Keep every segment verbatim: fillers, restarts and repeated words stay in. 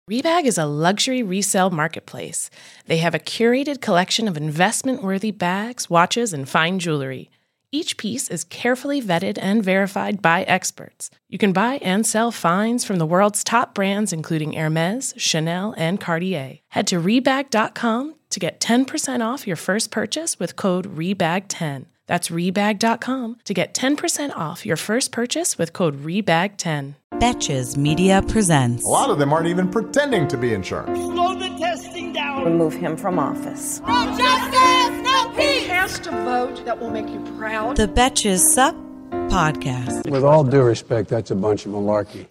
Rebag is a luxury resale marketplace. They have a curated collection of investment-worthy bags, watches, and fine jewelry. Each piece is carefully vetted and verified by experts. You can buy and sell finds from the world's top brands, including Hermes, Chanel, and Cartier. Head to rebag dot com to get ten percent off your first purchase with code rebag ten. That's rebag dot com to get ten percent off your first purchase with code rebag ten. Betches Media presents. A lot of them aren't even pretending to be in charge. Slow the testing down. Remove him from office. No justice, no peace. Cast a vote that will make you proud. The Betches Sup Podcast. With all due respect, that's a bunch of malarkey.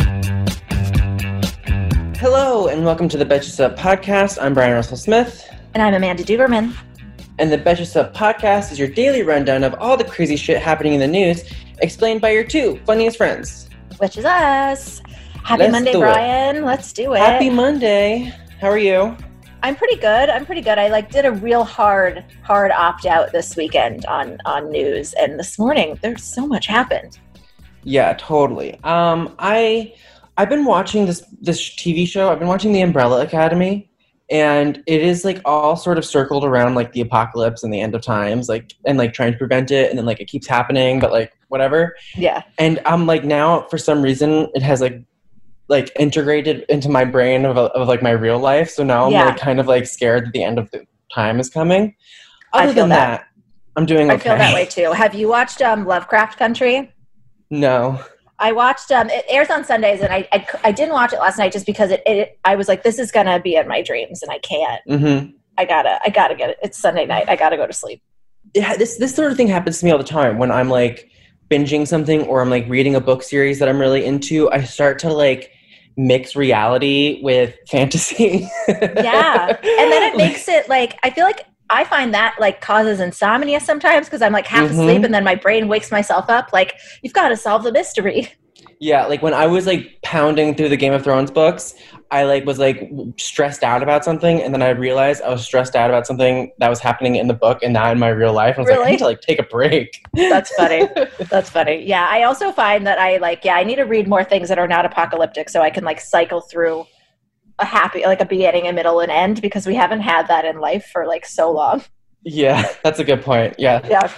Hello, and welcome to the Betches Up Podcast. I'm Brian Russell Smith. And I'm Amanda Duberman. And the Betches Up Podcast is your daily rundown of all the crazy shit happening in the news, explained by your two funniest friends. Which is us. Happy Let's Monday, Brian. It. Let's do it. Happy Monday. How are you? I'm pretty good. I'm pretty good. I like did a real hard, hard opt out this weekend on on news, and this morning there's so much happened. Yeah, totally. Um, I I've been watching this this T V show. I've been watching The Umbrella Academy, and it is like all sort of circled around like the apocalypse and the end of times, like and like trying to prevent it, and then like it keeps happening, but like whatever. Yeah. And I'm like now for some reason it has like like integrated into my brain of, of like my real life. So now I'm yeah. like kind of like scared that the end of the time is coming. Other than that. that, I'm doing okay. I feel that way too. Have you watched um, Lovecraft Country? No. I watched, um, it airs on Sundays, and I, I, I didn't watch it last night just because it, it I was like, this is going to be in my dreams, and I can't. Mm-hmm. I gotta, I gotta get it. It's Sunday night. I gotta go to sleep. Yeah, this, this sort of thing happens to me all the time when I'm like binging something or I'm like reading a book series that I'm really into. I start to like mix reality with fantasy. Yeah. And then it makes it like, I feel like I find that like causes insomnia sometimes because I'm like half mm-hmm. asleep and then my brain wakes myself up. Like, you've got to solve the mystery. Yeah. Like when I was like pounding through the Game of Thrones books, I like was like stressed out about something. And then I realized I was stressed out about something that was happening in the book and not in my real life. I was really? like, I need to like take a break. That's funny. That's funny. Yeah. I also find that I like, yeah, I need to read more things that are not apocalyptic so I can like cycle through a happy, like a beginning, a middle, and end, because we haven't had that in life for like so long. Yeah, that's a good point. Yeah. Yeah.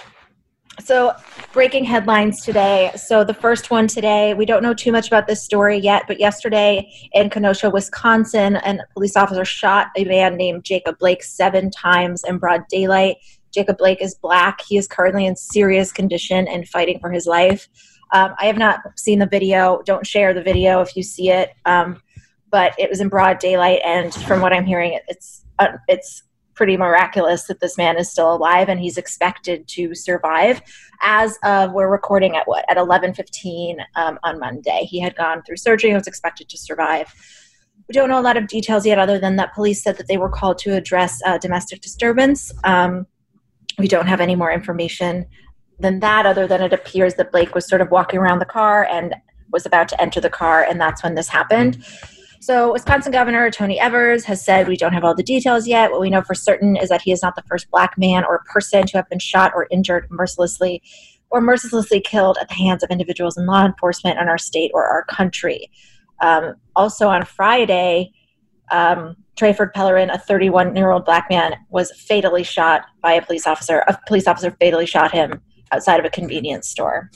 So breaking headlines today. So the first one today, we don't know too much about this story yet, but yesterday in Kenosha, Wisconsin, a police officer shot a man named Jacob Blake seven times in broad daylight. Jacob Blake is Black. He is currently in serious condition and fighting for his life. Um, I have not seen the video. Don't share the video if you see it. Um, but it was in broad daylight, and from what I'm hearing, it's uh, it's pretty miraculous that this man is still alive and he's expected to survive. As of, we're recording at what, at eleven fifteen um, on Monday. He had gone through surgery and was expected to survive. We don't know a lot of details yet, other than that police said that they were called to address uh, domestic disturbance. Um, we don't have any more information than that, other than it appears that Blake was sort of walking around the car and was about to enter the car, and that's when this happened. So Wisconsin Governor Tony Evers has said, we don't have all the details yet. What we know for certain is that he is not the first Black man or person to have been shot or injured mercilessly or mercilessly killed at the hands of individuals in law enforcement in our state or our country. Um, also on Friday, um, Trayford Pellerin, a thirty-one-year-old Black man, was fatally shot by a police officer. A police officer fatally shot him outside of a convenience store.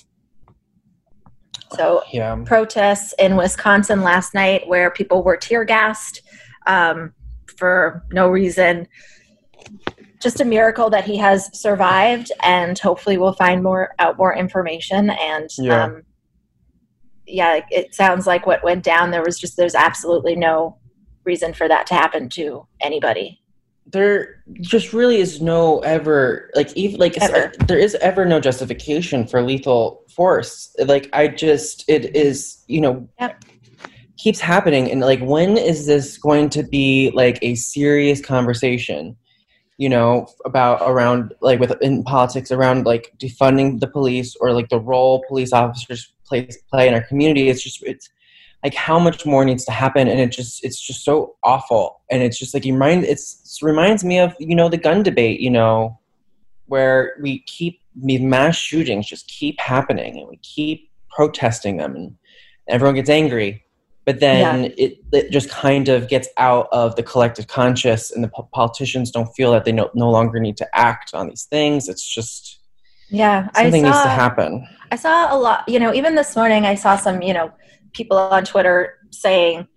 So yeah. Protests in Wisconsin last night where people were tear gassed um, for no reason. Just a miracle that he has survived, and hopefully we'll find more out more information. And yeah, um, yeah, it sounds like what went down. There was just there's absolutely no reason for that to happen to anybody. There just really is no ever like even like ever. there is ever no justification for lethal force. Like I just it is you know yep. keeps happening, and like when is this going to be like a serious conversation? You know about around like with in politics around like defunding the police or like the role police officers play play in our community. It's just it's. Like how much more needs to happen, and it just it's just so awful, and it's just like you remind it's it reminds me of you know the gun debate, you know, where we keep these mass shootings just keep happening, and we keep protesting them, and everyone gets angry, but then Yeah. it, it just kind of gets out of the collective conscious, and the po- politicians don't feel that they no, no longer need to act on these things. It's just Yeah, I something saw, needs to happen. I saw a lot, you know, even this morning I saw some, you know, people on Twitter saying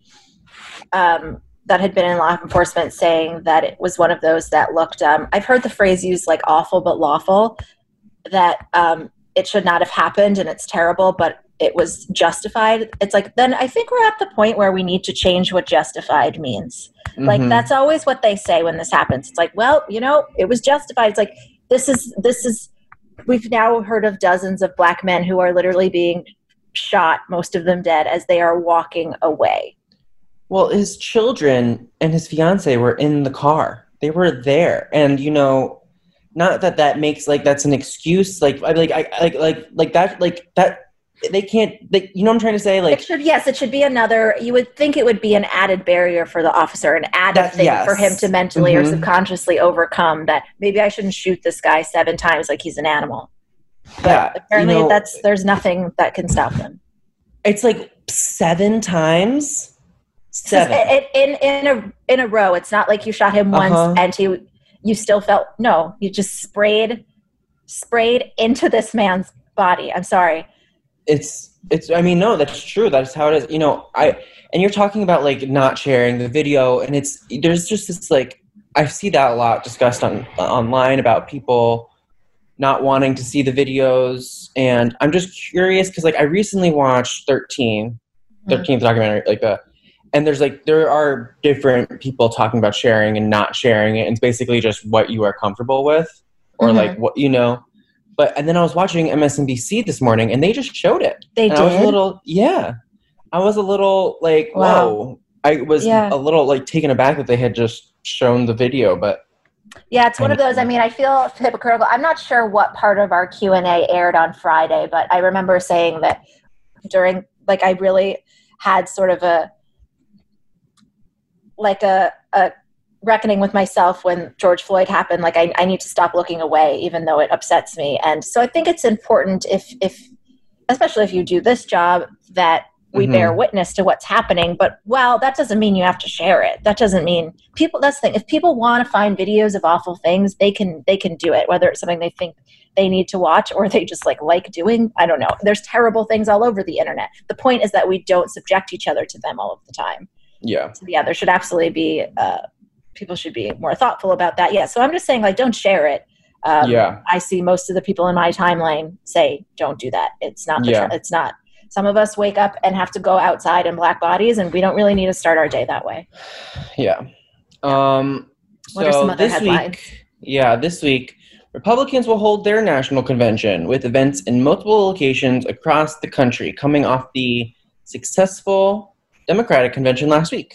um, that had been in law enforcement saying that it was one of those that looked, um, I've heard the phrase used like awful but lawful, that um, it should not have happened and it's terrible, but it was justified. It's like, then I think we're at the point where we need to change what justified means. Mm-hmm. Like, that's always what they say when this happens. It's like, well, you know, it was justified. It's like, this is, this is, we've now heard of dozens of black men who are literally being shot, most of them dead, as they are walking away. Well, his children and his fiance were in the car. They were there. And, you know, not that that makes, like, that's an excuse. Like, I like, I, like, like, like that, like, that, they can't, they, you know what I'm trying to say? Like, it should, yes, it should be another, you would think it would be an added barrier for the officer, an added that, thing yes. for him to mentally mm-hmm. or subconsciously overcome that maybe I shouldn't shoot this guy seven times like he's an animal. But yeah, apparently you know, that's, there's nothing that can stop them. It's like seven times? Seven. It, in, in, a, in a row. It's not like you shot him once uh-huh. and he, you still felt, no, you just sprayed, sprayed into this man's body. I'm sorry. It's, it's, I mean, no, that's true. That's how it is. You know, I, and you're talking about like not sharing the video, and it's, there's just this like, I see that a lot discussed on online about people not wanting to see the videos. And I'm just curious because like I recently watched thirteen, thirteenth documentary, like the, and there's like, there are different people talking about sharing and not sharing it. And it's basically just what you are comfortable with or mm-hmm. like what, you know, but, and then I was watching M S N B C this morning and they just showed it. They and did? I was a little, yeah, I was a little like, wow. whoa, I was yeah. a little like taken aback that they had just shown the video, but. Yeah, it's one of those, I mean, I feel hypocritical. I'm not sure what part of our Q and A aired on Friday, but I remember saying that during, like, I really had sort of a, like a, a reckoning with myself when George Floyd happened. Like, I, I need to stop looking away, even though it upsets me. And so I think it's important if, if, especially if you do this job, that we mm-hmm. bear witness to what's happening. But, well, that doesn't mean you have to share it. That doesn't mean people, that's the thing. If people want to find videos of awful things, they can, they can do it, whether it's something they think they need to watch or they just like, like doing, I don't know. There's terrible things all over the internet. The point is that we don't subject each other to them all of the time. Yeah. So, yeah, there should absolutely be, uh, people should be more thoughtful about that. Yeah. So I'm just saying, like, don't share it. Um, yeah. I see most of the people in my timeline say, don't do that. It's not, the yeah. tr- it's not, some of us wake up and have to go outside in black bodies, and we don't really need to start our day that way. Yeah. Um, what so are some other this headlines? Week, yeah, this week, Republicans will hold their national convention with events in multiple locations across the country, coming off the successful Democratic convention last week.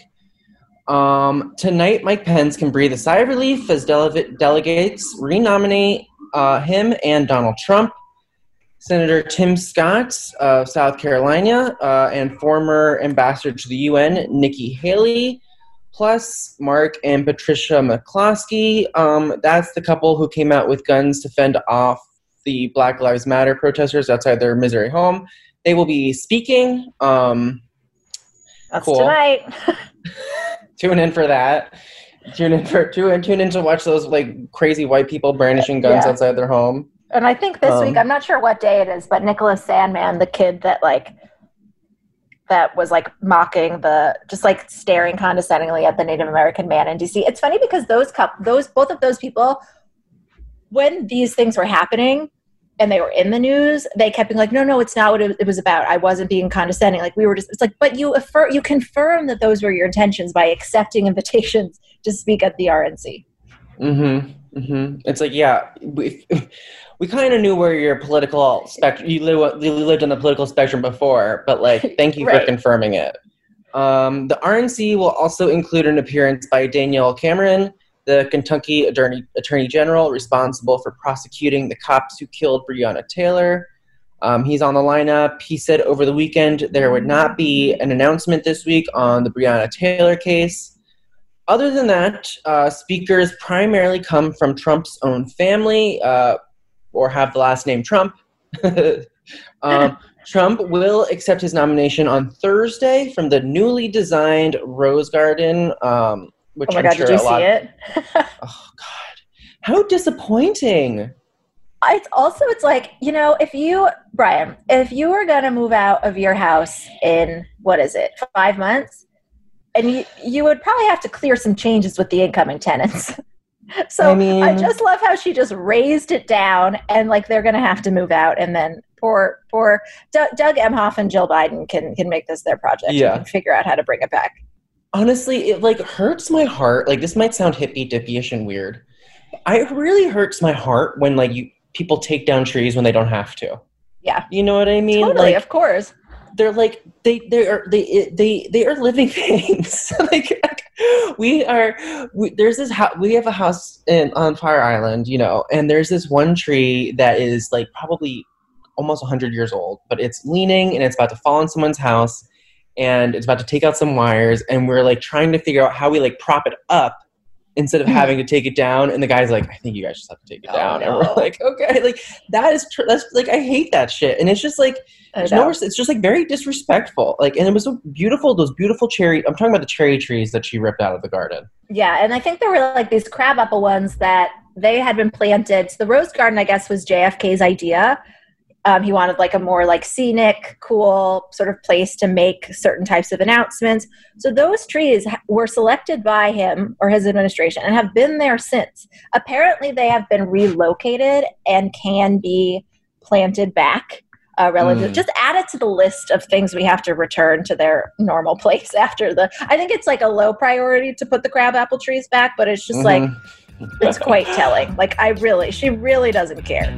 Um, tonight, Mike Pence can breathe a sigh of relief as dele- delegates renominate uh, him and Donald Trump. Senator Tim Scott of South Carolina uh, and former ambassador to the U N, Nikki Haley, plus Mark and Patricia McCloskey. Um, that's the couple who came out with guns to fend off the Black Lives Matter protesters outside their Missouri home. They will be speaking. Um, that's cool. tonight. Tune in for that. Tune in for tune, tune in to watch those like crazy white people brandishing guns yeah. outside their home. And I think this um, week, I'm not sure what day it is, but Nicholas Sandmann, the kid that like, that was like mocking the, just like staring condescendingly at the Native American man in D C. It's funny because those couple, those, both of those people, when these things were happening and they were in the news, they kept being like, no, no, it's not what it was about. I wasn't being condescending. Like we were just, it's like, but you affirm, you confirm that those were your intentions by accepting invitations to speak at the R N C. Mm-hmm. Mm-hmm. It's like, yeah, we, we kind of knew where your political spectrum, you, li- you lived on the political spectrum before, but like, thank you right. for confirming it. Um, the R N C will also include an appearance by Daniel Cameron, the Kentucky Attorney, Attorney General responsible for prosecuting the cops who killed Breonna Taylor. Um, he's on the lineup. He said over the weekend there would not be an announcement this week on the Breonna Taylor case. Other than that, uh, speakers primarily come from Trump's own family uh, or have the last name Trump. um, Trump will accept his nomination on Thursday from the newly designed Rose Garden. Um, which oh my I'm God, sure did you a lot see it? Oh God, how disappointing! It's also, it's like, you know, if you, Brian, if you were going to move out of your house in, what is it, five months, and you, you would probably have to clear some changes with the incoming tenants. So I, mean, I just love how she just raised it down, and like they're going to have to move out, and then poor, poor Doug, Doug Emhoff and Jill Biden can can make this their project yeah. and figure out how to bring it back. Honestly, it like hurts my heart. Like this might sound hippy dippy-ish and weird. It really hurts my heart when like you. people take down trees when they don't have to. Yeah. You know what I mean? Totally, like, of course. They're like, they, they are, they, they, they are living things. like, we are, we, there's this house, we have a house in, on Fire Island, you know, and there's this one tree that is like probably almost a hundred years old, but it's leaning and it's about to fall on someone's house and it's about to take out some wires. And we're like trying to figure out how we like prop it up instead of having to take it down. And the guy's like, I think you guys just have to take it oh, down. No. And we're like, okay, like that is, tr- that's like, I hate that shit. And it's just like, there's no, it's just like very disrespectful. Like, and it was so beautiful, those beautiful cherry, I'm talking about the cherry trees that she ripped out of the garden. Yeah. And I think there were like these crabapple ones that they had been planted. So the rose garden, I guess, was J F K's idea. Um, he wanted like a more like scenic, cool sort of place to make certain types of announcements. So those trees were selected by him or his administration and have been there since. Apparently they have been relocated and can be planted back. Uh, relative, mm. Just add it to the list of things we have to return to their normal place after the, I think it's like a low priority to put the crabapple trees back, but it's just mm-hmm. like, it's quite telling. Like I really, she really doesn't care.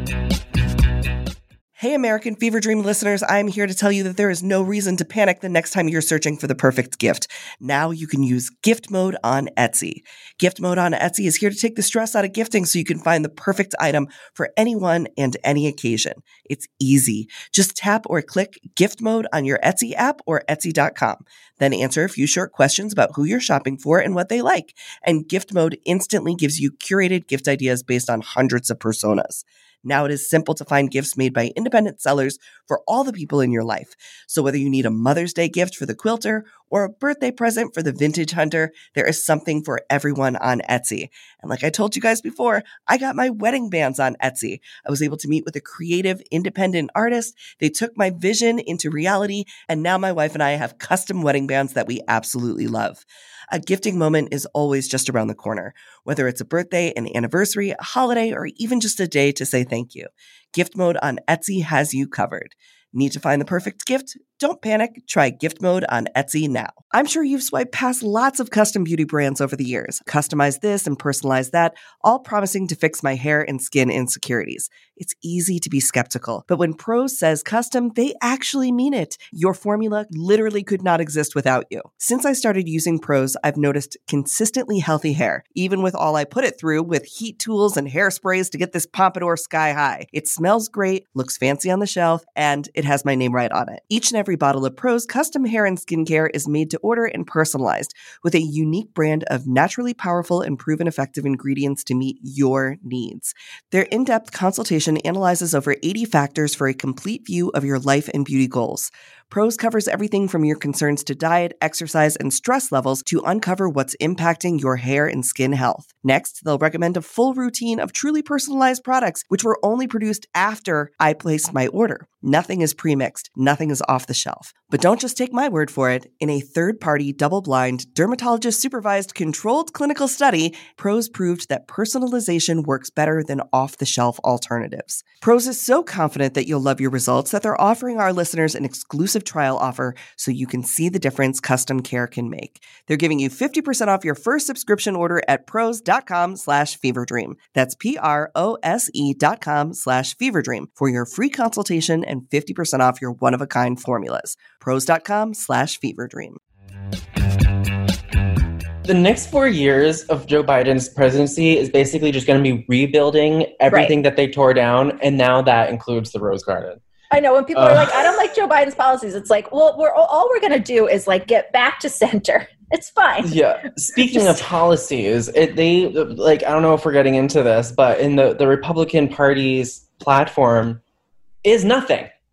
Hey, American Fever Dream listeners, I'm here to tell you that there is no reason to panic the next time you're searching for the perfect gift. Now you can use gift mode on Etsy. Gift mode on Etsy is here to take the stress out of gifting so you can find the perfect item for anyone and any occasion. It's easy. Just tap or click gift mode on your Etsy app or Etsy dot com. Then answer a few short questions about who you're shopping for and what they like. And gift mode instantly gives you curated gift ideas based on hundreds of personas. Now it is simple to find gifts made by independent sellers for all the people in your life. So whether you need a Mother's Day gift for the quilter or a birthday present for the vintage hunter, there is something for everyone on Etsy. And like I told you guys before, I got my wedding bands on Etsy. I was able to meet with a creative, independent artist. They took my vision into reality, and now my wife and I have custom wedding bands that we absolutely love. A gifting moment is always just around the corner, whether it's a birthday, an anniversary, a holiday, or even just a day to say thank you. Gift mode on Etsy has you covered. Need to find the perfect gift? Don't panic. Try gift mode on Etsy now. I'm sure you've swiped past lots of custom beauty brands over the years. Customize this and personalize that, all promising to fix my hair and skin insecurities. It's easy to be skeptical, but when Prose says custom, they actually mean it. Your formula literally could not exist without you. Since I started using Prose, I've noticed consistently healthy hair, even with all I put it through with heat tools and hairsprays to get this pompadour sky high. It smells great, looks fancy on the shelf, and it has my name right on it. Each and every bottle of Prose custom hair and skincare is made to order and personalized with a unique brand of naturally powerful and proven effective ingredients to meet your needs. Their in-depth consultation analyzes over eighty factors for a complete view of your life and beauty goals. Prose covers everything from your concerns to diet, exercise, and stress levels to uncover what's impacting your hair and skin health. Next, they'll recommend a full routine of truly personalized products, which were only produced after I placed my order. Nothing is premixed. Nothing is off the shelf. But don't just take my word for it. In a third-party, double-blind, dermatologist-supervised, controlled clinical study, Prose proved that personalization works better than off-the-shelf alternatives. Prose is so confident that you'll love your results that they're offering our listeners an exclusive trial offer so you can see the difference custom care can make. They're giving you fifty percent off your first subscription order at prose.com slash feverdream. That's P-R-O-S-E dot com slash feverdream for your free consultation and fifty percent off your one-of-a-kind formulas. Prose.com slash feverdream. The next four years of Joe Biden's presidency is basically just going to be rebuilding everything right. that they tore down, and now that includes the Rose Garden. I know when people uh, are like, I don't like Joe Biden's policies. It's like, well, we're all we're going to do is like get back to center. It's fine. Yeah. Speaking Just, of policies, it, they like, I don't know if we're getting into this, but in the, the Republican Party's platform is nothing.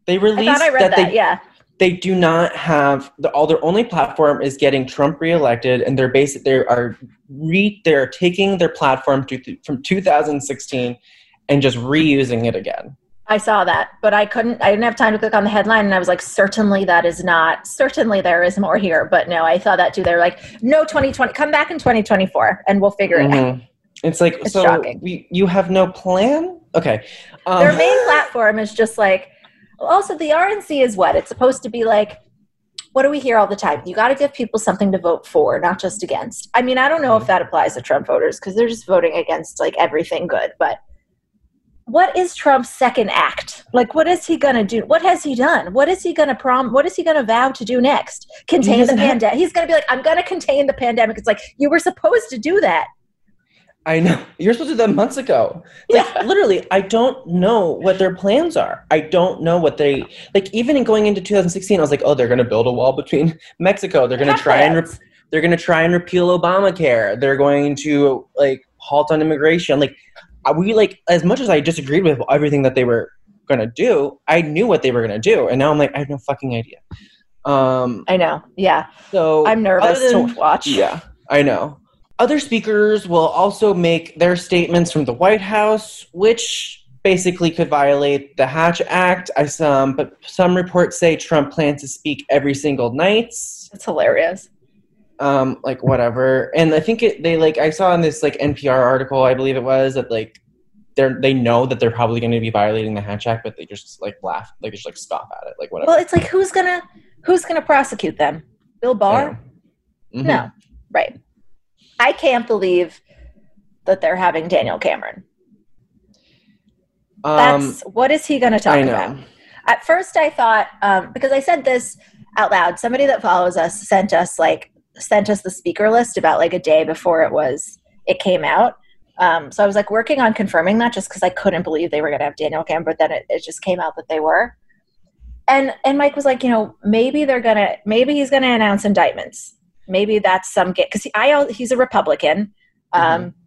They released I thought I read that, that, they, yeah. They do not have the, all their only platform is getting Trump reelected, and they're basic. They are re they're taking their platform to, from two thousand sixteen and just reusing it again. I saw that, but I couldn't. I didn't have time to click on the headline, and I was like, certainly that is not. Certainly there is more here, but no, I saw that too. They're like, no, twenty twenty, come back in twenty twenty-four, and we'll figure mm-hmm. it out. It's like it's so. Shocking. We, you have no plan. Okay, um, their main platform is just like. Also, the R N C is what? It's supposed to be like, what do we hear all the time? You got to give people something to vote for, not just against. I mean, I don't know if that applies to Trump voters because they're just voting against like everything good. But what is Trump's second act? Like, what is he going to do? What has he done? What is he going to prom? What is he going to vow to do next? Contain the pandemic. He's going to be like, I'm going to contain the pandemic. It's like, you were supposed to do that. I know. You're supposed to do that months ago. Like, yeah. Literally, I don't know what their plans are. I don't know what they, like, even in going into two thousand sixteen, I was like, oh, they're going to build a wall between Mexico. They're going to try and, re- they're going to try and repeal Obamacare. They're going to, like, halt on immigration. Like, we, like, as much as I disagreed with everything that they were going to do, I knew what they were going to do. And now I'm like, I have no fucking idea. Um, I know. Yeah. So I'm nervous than, to watch. Yeah, I know. Other speakers will also make their statements from the White House, which basically could violate the Hatch Act. I some, but some reports say Trump plans to speak every single night. That's hilarious. Um, like whatever, and I think it, they like I saw in this like N P R article, I believe it was, that like they're they know that they're probably going to be violating the Hatch Act, but they just like laugh, like just like scoff at it, like whatever. Well, it's like who's gonna who's gonna prosecute them? Bill Barr? Mm-hmm. No, right. I can't believe that they're having Daniel Cameron. Um, That's what is he going to talk I know. about? At first, I thought um, because I said this out loud. Somebody that follows us sent us like sent us the speaker list about like a day before it was it came out. Um, so I was like working on confirming that just because I couldn't believe they were going to have Daniel Cameron, but then it, it just came out that they were. And and Mike was like, you know, maybe they're gonna maybe he's going to announce indictments. Maybe that's some get because he, I he's a Republican. Um, mm-hmm.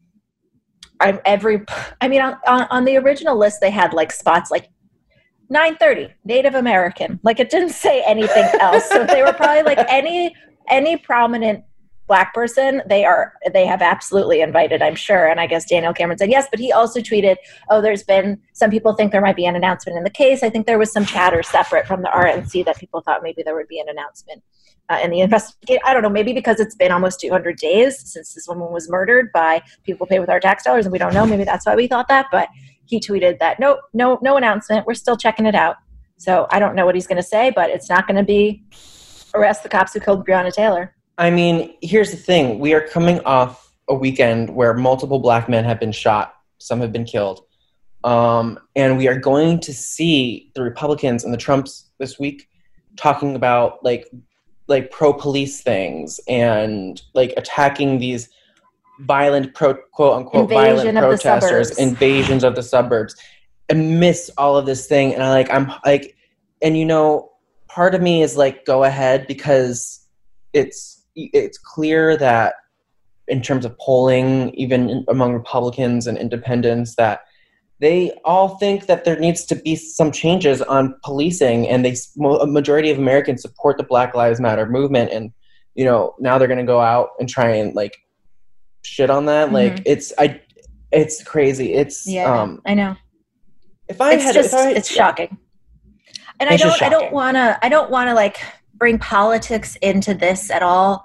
I'm every. I mean, on, on on the original list they had like spots like nine thirty Native American. Like it didn't say anything else. So they were probably like any any prominent Black person. They are they have absolutely invited, I'm sure. And I guess Daniel Cameron said yes, but he also tweeted, "Oh, there's been some people think there might be an announcement in the case. I think there was some chatter separate from the R N C that people thought maybe there would be an announcement." Uh, in the investigation, I don't know, maybe because it's been almost two hundred days since this woman was murdered by people paid with our tax dollars, and we don't know. Maybe that's why we thought that. But he tweeted that no, no, no announcement. We're still checking it out. So I don't know what he's going to say, but it's not going to be arrest the cops who killed Breonna Taylor. I mean, here's the thing: we are coming off a weekend where multiple Black men have been shot. Some have been killed, um, and we are going to see the Republicans and the Trumps this week talking about like. like pro-police things and like attacking these violent pro quote unquote Invasion violent protesters, invasions of the suburbs, amidst all of this thing. And I like I'm like, and you know, part of me is like, go ahead, because it's it's clear that in terms of polling, even among Republicans and independents, that they all think that there needs to be some changes on policing, and they a majority of Americans support the Black Lives Matter movement. And you know, now they're going to go out and try and like shit on that. Mm-hmm. Like it's I, it's crazy. It's yeah, um, I know. If I it's had, just, if I, it's yeah. shocking. And it's I don't, I don't shocking. want to, I don't want to like bring politics into this at all,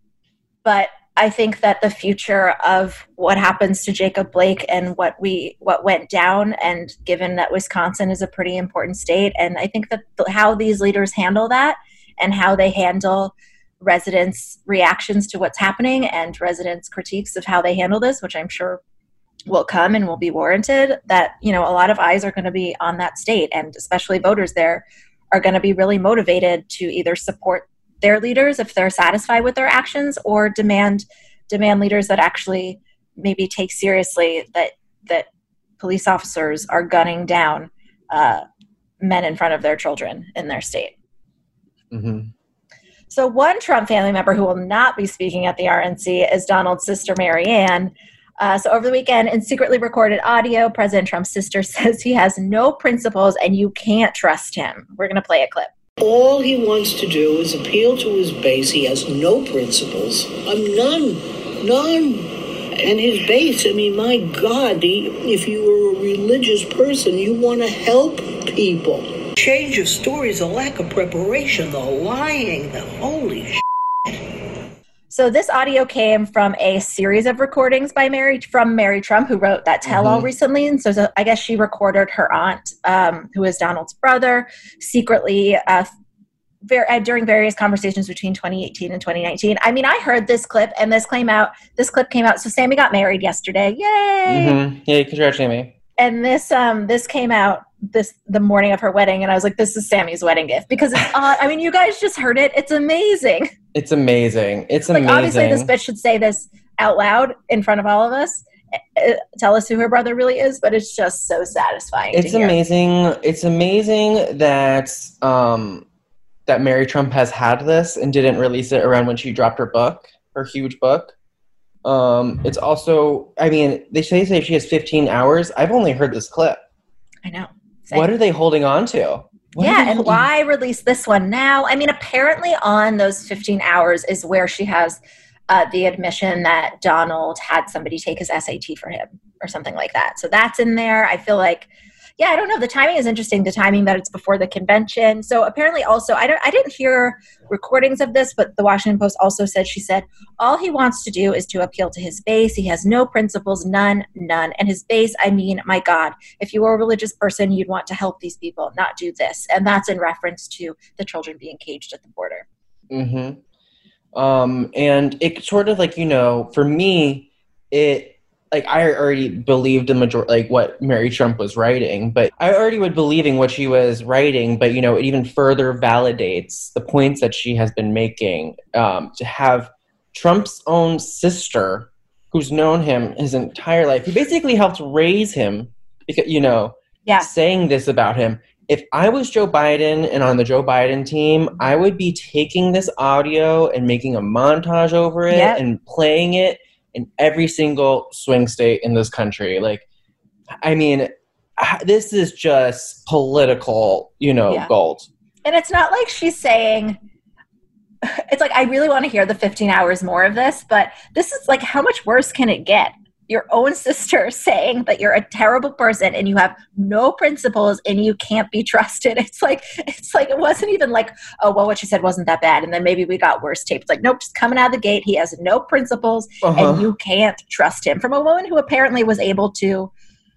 but I think that the future of what happens to Jacob Blake and what we what went down, and given that Wisconsin is a pretty important state, and I think that th- how these leaders handle that and how they handle residents' reactions to what's happening and residents' critiques of how they handle this, which I'm sure will come and will be warranted, that, you know, a lot of eyes are going to be on that state, and especially voters there are going to be really motivated to either support their leaders if they're satisfied with their actions, or demand demand leaders that actually maybe take seriously that that police officers are gunning down uh, men in front of their children in their state. Mm-hmm. So one Trump family member who will not be speaking at the R N C is Donald's sister, Marianne. Uh, so over the weekend, in secretly recorded audio, President Trump's sister says he has no principles and you can't trust him. We're going to play a clip. All he wants to do is appeal to his base. He has no principles. Um, none. None. And his base, I mean, my God, he, if you were a religious person, you want to help people. Change of stories, the lack of preparation, the lying, the holy shit. So this audio came from a series of recordings by Mary from Mary Trump, who wrote that tell-all mm-hmm. recently. And so, so I guess she recorded her aunt, um, who is Donald's brother, secretly uh, ver- uh, during various conversations between twenty eighteen and twenty nineteen. I mean, I heard this clip, and this came out. This clip came out. So Sammy got married yesterday. Yay! Mm-hmm. Yay! Congrats, Sammy. And this um this came out this the morning of her wedding, and I was like, "This is Sammy's wedding gift," because it's uh, I mean, you guys just heard it. It's amazing. It's amazing. It's like, amazing. Obviously, this bitch should say this out loud in front of all of us. Uh, tell us who her brother really is, but it's just so satisfying. It's to hear. amazing. It's amazing that um that Mary Trump has had this and didn't release it around when she dropped her book, her huge book. Um, it's also, I mean, they say, say she has fifteen hours. I've only heard this clip. I know. Same. What are they holding on to? What yeah, and holding- why release this one now? I mean, apparently on those fifteen hours is where she has uh, the admission that Donald had somebody take his S A T for him or something like that. So that's in there. I feel like, yeah, I don't know. The timing is interesting. The timing that it's before the convention. So apparently also, I don't, I didn't hear recordings of this, but the Washington Post also said, she said, all he wants to do is to appeal to his base. He has no principles, none, none. And his base, I mean, my God, if you were a religious person, you'd want to help these people, not do this. And that's in reference to the children being caged at the border. Mm-hmm. Um, and it sort of like, you know, for me, it, like I already believed the major like what Mary Trump was writing, but I already was believing what she was writing, but you know, it even further validates the points that she has been making, um, to have Trump's own sister, who's known him his entire life, who basically helped raise him, because, you know, yeah. saying this about him. If I was Joe Biden and on the Joe Biden team, I would be taking this audio and making a montage over it yep. and playing it in every single swing state in this country. Like, I mean, this is just political, you know, yeah. gold. And it's not like she's saying, it's like, I really want to hear the fifteen hours more of this, but this is like, how much worse can it get? Your own sister saying that you're a terrible person and you have no principles and you can't be trusted. It's like, it's like, it wasn't even like, oh, well, what she said wasn't that bad. And then maybe we got worse tapes. Like, nope, just coming out of the gate. He has no principles uh-huh. and you can't trust him. From a woman who apparently was able to,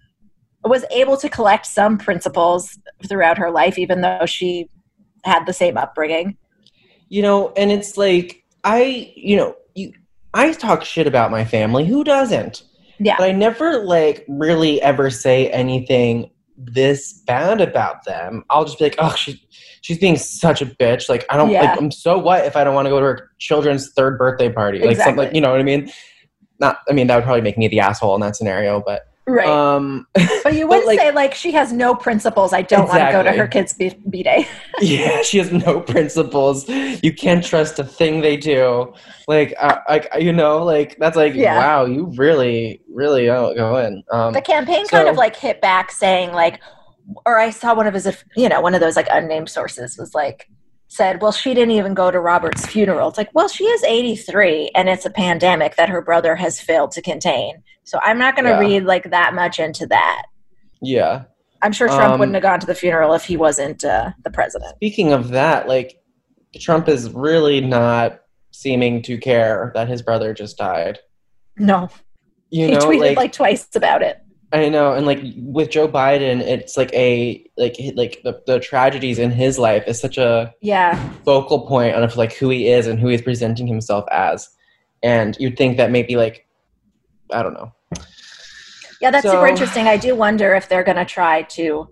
was able to collect some principles throughout her life, even though she had the same upbringing. You know, and it's like, I, you know, you, I talk shit about my family. Who doesn't? Yeah. But I never, like, really ever say anything this bad about them. I'll just be like, oh, she, she's being such a bitch. Like, I don't, yeah. like, I'm so what if I don't want to go to her children's third birthday party? Like, exactly. something, like, you know what I mean? Not, I mean, that would probably make me the asshole in that scenario, but. Right. Um, but you wouldn't like, say, like, she has no principles. I don't exactly. want to go to her kid's b- b-day. Yeah, she has no principles. You can't trust a thing they do. Like, uh, like you know, like, that's like, yeah. wow, you really, really don't go in. Um, the campaign so, kind of, like, hit back saying, like, or I saw one of his, you know, one of those, like, unnamed sources was, like, said, well, she didn't even go to Robert's funeral. It's like, well, she is eighty-three, and it's a pandemic that her brother has failed to contain. So I'm not going to yeah. read, like, that much into that. Yeah. I'm sure Trump um, wouldn't have gone to the funeral if he wasn't uh, the president. Speaking of that, like, Trump is really not seeming to care that his brother just died. No. You he know, tweeted, like, like, twice about it. I know, and like with Joe Biden, it's like a like like the, the tragedies in his life is such a yeah focal point of like who he is and who he's presenting himself as, and you'd think that maybe like I don't know. Yeah, that's so, super interesting. I do wonder if they're going to try to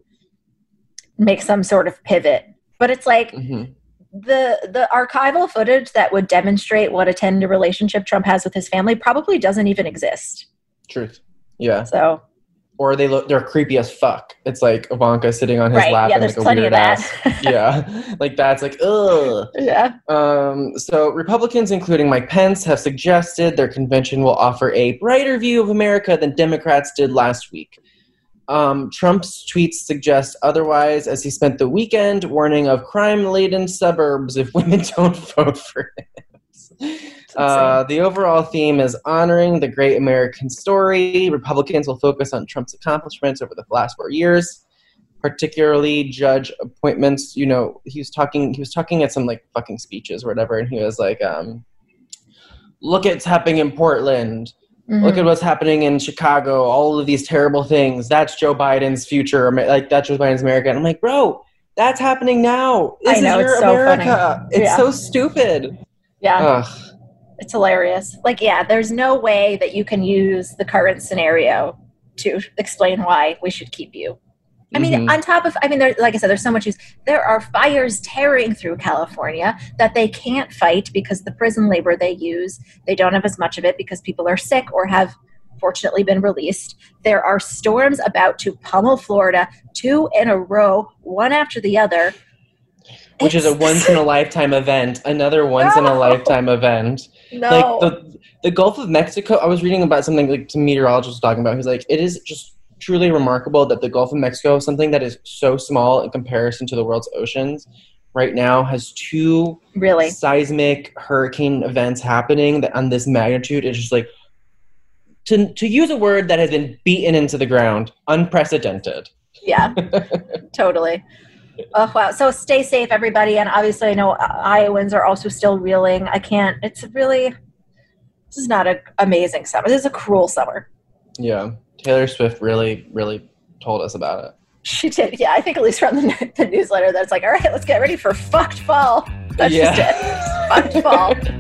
make some sort of pivot, but it's like mm-hmm. the the archival footage that would demonstrate what a tender relationship Trump has with his family probably doesn't even exist. Truth. Yeah. So. or they look they're creepy as fuck. It's like Ivanka sitting on his Right, lap yeah, and there's like a plenty weird of ass. that. Yeah, like that's like ugh. Yeah. Um, so Republicans, including Mike Pence, have suggested their convention will offer a brighter view of America than Democrats did last week. Um, Trump's tweets suggest otherwise, as he spent the weekend warning of crime-laden suburbs if women don't vote for him. Uh, the overall theme is honoring the great American story. Republicans will focus on Trump's accomplishments over the last four years, particularly judge appointments. You know, he was talking, he was talking at some like fucking speeches or whatever, and he was like, um, look at what's happening in Portland. Mm-hmm. Look at what's happening in Chicago. All of these terrible things. That's Joe Biden's future. Like, that's Joe Biden's America. And I'm like, bro, that's happening now. This I know, is your it's so America. funny. It's Yeah. so stupid. Yeah. Ugh. It's hilarious. Like, yeah, there's no way that you can use the current scenario to explain why we should keep you. I mean, Mm-hmm. on top of, I mean, there, like I said, there's so much use. There are fires tearing through California that they can't fight because the prison labor they use, they don't have as much of it because people are sick or have fortunately been released. There are storms about to pummel Florida, two in a row, one after the other. Which It's is a once-in-a-lifetime event. Another once-in-a-lifetime event. No. Like, the the Gulf of Mexico, I was reading about something like some meteorologist was talking about. He's like, it is just truly remarkable that the Gulf of Mexico, something that is so small in comparison to the world's oceans, right now has two really seismic hurricane events happening that on this magnitude. It's just like, to to use a word that has been beaten into the ground, unprecedented. Yeah, totally. Oh, wow. So stay safe, everybody. And obviously, I know Iowans are also still reeling. I can't, it's really, this is not an amazing summer. This is a cruel summer. Yeah. Taylor Swift really, really told us about it. She did. Yeah, I think at least from the, the newsletter that's like, all right, let's get ready for fucked fall. That's Yeah. just it. Fucked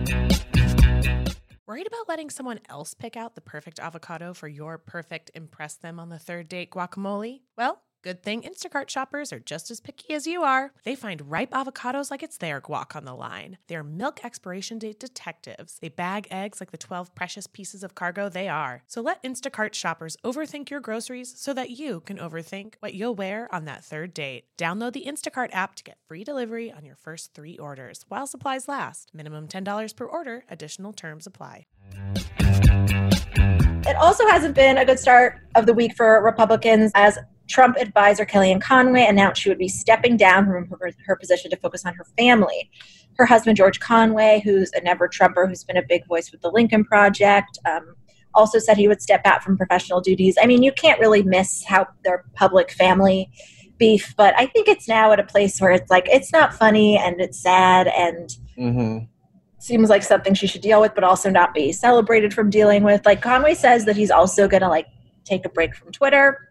fall. Worried about letting someone else pick out the perfect avocado for your perfect impress them on the third date guacamole? Well, good thing Instacart shoppers are just as picky as you are. They find ripe avocados like it's their guac on the line. They're milk expiration date detectives. They bag eggs like the twelve precious pieces of cargo they are. So let Instacart shoppers overthink your groceries so that you can overthink what you'll wear on that third date. Download the Instacart app to get free delivery on your first three orders while supplies last. Minimum ten dollars per order. Additional terms apply. It also hasn't been a good start of the week for Republicans as Trump advisor Kellyanne Conway announced she would be stepping down from her, her position to focus on her family. Her husband, George Conway, who's a never-Trumper, who's been a big voice with the Lincoln Project, um, also said he would step out from professional duties. I mean, you can't really miss how their public family beef, but I think it's now at a place where it's like, it's not funny and it's sad and Mm-hmm. seems like something she should deal with, but also not be celebrated from dealing with. Like, Conway says that he's also going to, like, take a break from Twitter.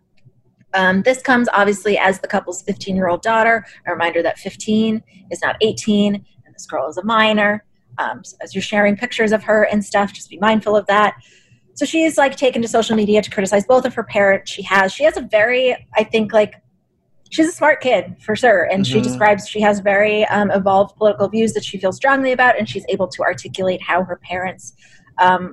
Um, this comes obviously as the couple's fifteen-year-old daughter, a reminder that fifteen is not eighteen, and this girl is a minor. Um, so as you're sharing pictures of her and stuff, just be mindful of that. So she's like taken to social media to criticize both of her parents. She has, she has a very, I think, like, she's a smart kid for sure. And mm-hmm. she describes she has very um, evolved political views that she feels strongly about, and she's able to articulate how her parents um,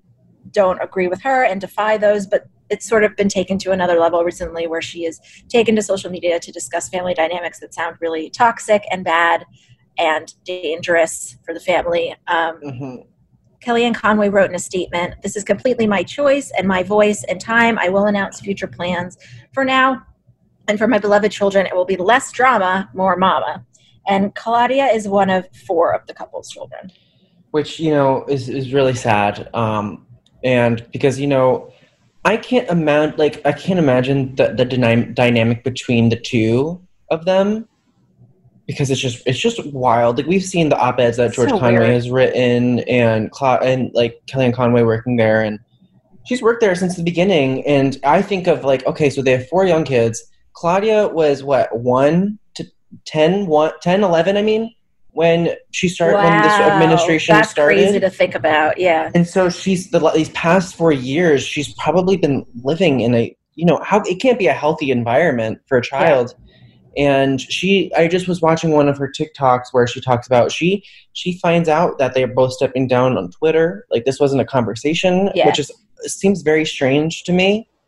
don't agree with her and defy those, but it's sort of been taken to another level recently where she is taken to social media to discuss family dynamics that sound really toxic and bad and dangerous for the family. Um, Mm-hmm. Kellyanne Conway wrote in a statement, "This is completely my choice and my voice and time. I will announce future plans. For now, and for my beloved children, it will be less drama, more mama." And Claudia is one of four of the couple's children. Which, you know, is, is really sad. Um, and because, you know, I can't imagine, like, I can't imagine the, the dyna- dynamic between the two of them, because it's just, it's just wild. Like, we've seen the op-eds that George So Conway weird. has written, and Cla- and like Kellyanne Conway working there, and she's worked there since the beginning. And I think of, like, okay, so they have four young kids. Claudia was what, one to ten, one, ten, eleven, I mean, when she started, Wow. when this administration That's started. crazy to think about, yeah. And so she's, the, these past four years, she's probably been living in a, you know, how it can't be a healthy environment for a child. Yeah. And she, I just was watching one of her TikToks where she talks about, she, she finds out that they're both stepping down on Twitter. Like, this wasn't a conversation, Yeah. which is, seems very strange to me.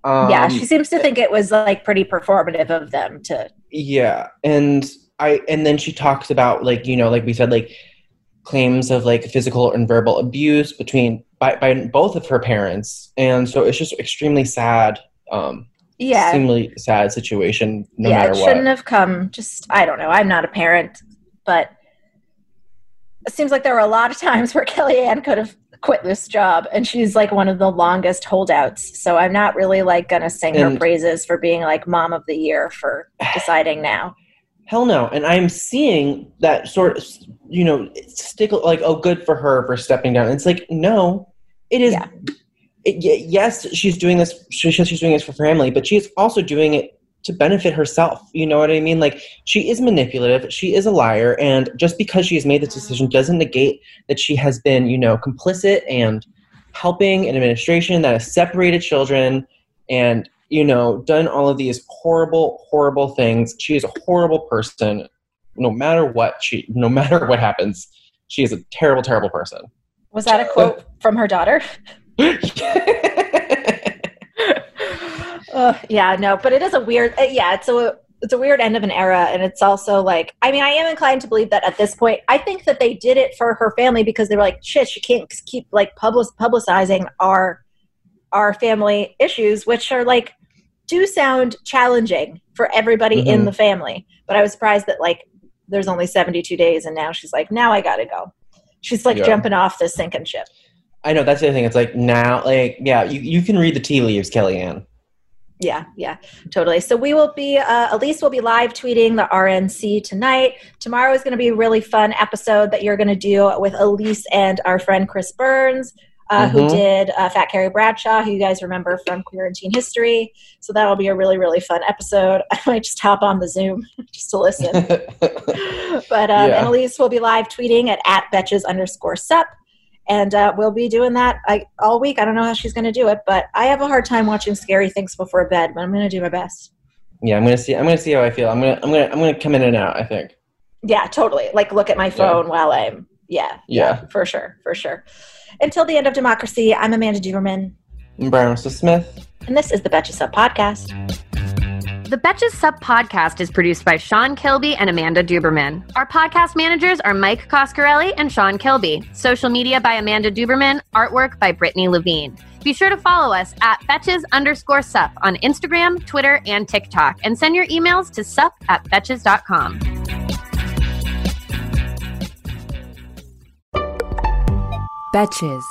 Um, yeah, she seems to think it was like pretty performative of them to. Yeah, and I and then she talks about like you know like we said like claims of like physical and verbal abuse between by, by both of her parents, and so it's just extremely sad. Um, yeah, extremely sad situation. No yeah, matter it what. shouldn't have come. Just I don't know. I'm not a parent, but it seems like there were a lot of times where Kellyanne could have quit this job, and she's like one of the longest holdouts. So I'm not really like gonna sing And- her praises for being like mom of the year for deciding now. Hell no. And I'm seeing that sort of, you know, stick like, oh, good for her for stepping down. It's like, no, it is. Yeah. It, y- yes, she's doing this. She, she's doing this for family, but she's also doing it to benefit herself. You know what I mean? Like, she is manipulative. She is a liar. And just because she has made this decision doesn't negate that she has been, you know, complicit and helping an administration that has separated children and, you know, done all of these horrible, horrible things. She is a horrible person. No matter what she, no matter what happens, she is a terrible, terrible person. Was that a quote from her daughter? uh, yeah, no, but it is a weird, uh, yeah, it's a, it's a weird end of an era. And it's also like, I mean, I am inclined to believe that at this point, I think that they did it for her family because they were like, shit, she can't keep like public, publicizing our, our family issues, which are like, do sound challenging for everybody Mm-hmm. in the family. But I was surprised that like, there's only seventy-two days and now she's like, now I gotta go. She's like Yeah. jumping off the sinking ship. I know, that's the other thing. It's like now, like, yeah, you, you can read the tea leaves, Kellyanne. Yeah, yeah, totally. So we will be, uh, Elise will be live tweeting the R N C tonight. Tomorrow is going to be a really fun episode that you're going to do with Elise and our friend Chris Burns, uh, Mhm. who did uh, Fat Carrie Bradshaw, who you guys remember from Queer and Teen History. So that'll be a really, really fun episode. I might just hop on the Zoom just to listen. But um, Yeah. and Elise will be live tweeting at, at Betches underscore sup. And uh, we'll be doing that I, all week. I don't know how she's going to do it, but I have a hard time watching scary things before bed, but I'm going to do my best. Yeah, I'm gonna see. I'm gonna see how I feel. I'm gonna. I'm gonna. I'm gonna come in and out. I think. Yeah, totally. Like look at my phone while I'm, yeah, Yeah. for sure, for sure. Until the end of democracy, I'm Amanda Duberman, I'm Brian Russell Smith. and this is the Betches Sup Podcast. The Betches Sup Podcast is produced by Sean Kilby and Amanda Duberman. Our podcast managers are Mike Coscarelli and Sean Kilby. Social media by Amanda Duberman. Artwork by Brittany Levine. Be sure to follow us at Betches underscore sup on Instagram, Twitter, and TikTok. And send your emails to sup at betches dot com. Betches.